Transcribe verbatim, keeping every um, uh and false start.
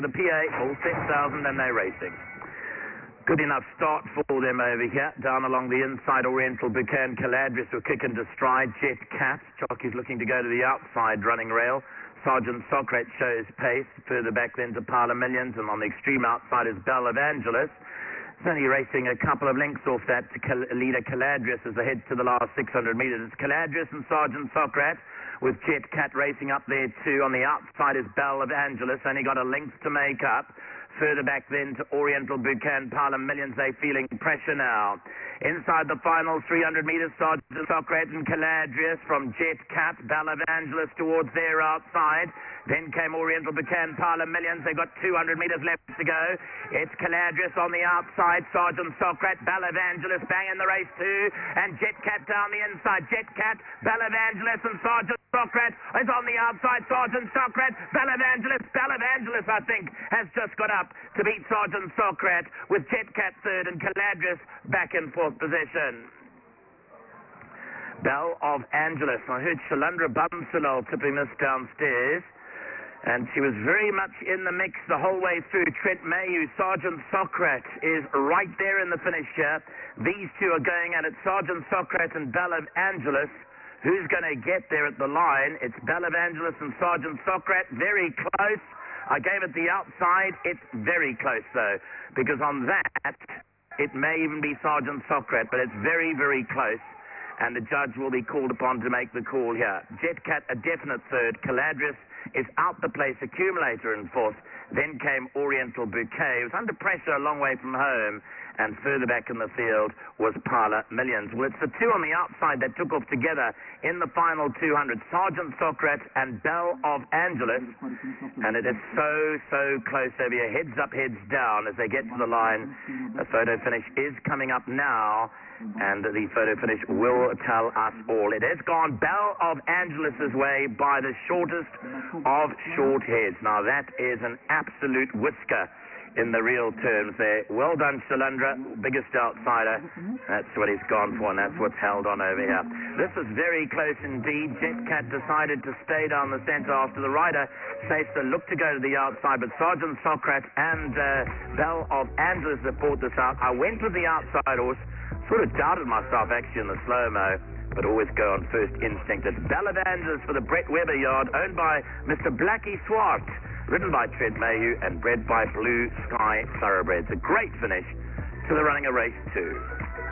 the P A, all six thousand, and they're racing. Good enough start for them over here. Down along the inside, Oriental Bouquet and Caladrius were kicking to stride. Jet Cat, jockey's looking to go to the outside running rail. Sergeant Socrates shows pace. Further back then to Pile of Millions, and on the extreme outside is Bell Evangelist. It's only racing a couple of lengths off that to Cal leader Caladrius as they head to the last six hundred metres. It's Caladrius and Sergeant Socrates with Jet Cat racing up there too. On the outside is Bell Evangelist, only got a length to make up. Further back then to Oriental Bouquet and Pile of Millions, they feeling pressure now. Inside the final three hundred metres, Sergeant Socrates and Caladrius from Jet Cat, Bell Evangelist towards their outside. Then came Oriental Bouquet and Pile of Millions. They've got two hundred metres left to go. It's Caladrius on the outside, Sergeant Socrates, Bell Evangelist banging the race too, and Jet Cat down the inside. Jet Cat, Bell Evangelist and Sergeant Socrates is on the outside. Sergeant Socrates, Bell Evangelist, Bell Evangelist, I think, has just got up to beat Sergeant Socrates with Jet Cat third and Caladrius back in fourth position. Bell of Angelus. I heard Shalundra Bumsalal tipping this downstairs, and she was very much in the mix the whole way through. Trent Mayhew, Sergeant Socrates is right there in the finish here. These two are going at it, Sergeant Socrates and Bell of Angelus. Who's going to get there at the line? It's Bell of Angelus and Sergeant Socrates. Very close. I gave it the outside. It's very close, though, because on that, it may even be Sergeant Socrates, but it's very, very close, and the judge will be called upon to make the call here. Jet Cat, a definite third. Caladrius is out the place, accumulator in fourth. Then came Oriental Bouquet. It was under pressure a long way from home, and further back in the field was Pile of Millions. Well, it's the two on the outside that took off together in the final two hundred, Sergeant Socrates and Bell of Angelus, and it is so, so close over here. Heads up, heads down as they get to the line. The photo finish is coming up now, and the photo finish will tell us all. It has gone Bell of Angelus's way by the shortest of short heads. Now, that is an absolute whisker in the real terms there. Well done, Shalundra, biggest outsider. That's what he's gone for, and that's what's held on over here. This is very close indeed. Jet Cat decided to stay down the centre after the rider Safester looked to go to the outside, but Sergeant Socrates and uh, Bell of Angelus have brought this out. I went with the outside horse, sort of doubted myself actually in the slow-mo, but always go on first instinct. It's Bell of Angelus for the Brett Weber yard, owned by Mister Blackie Swart, ridden by Trent Mayhew and bred by Blue Sky Thoroughbreds. A great finish to the running of race two.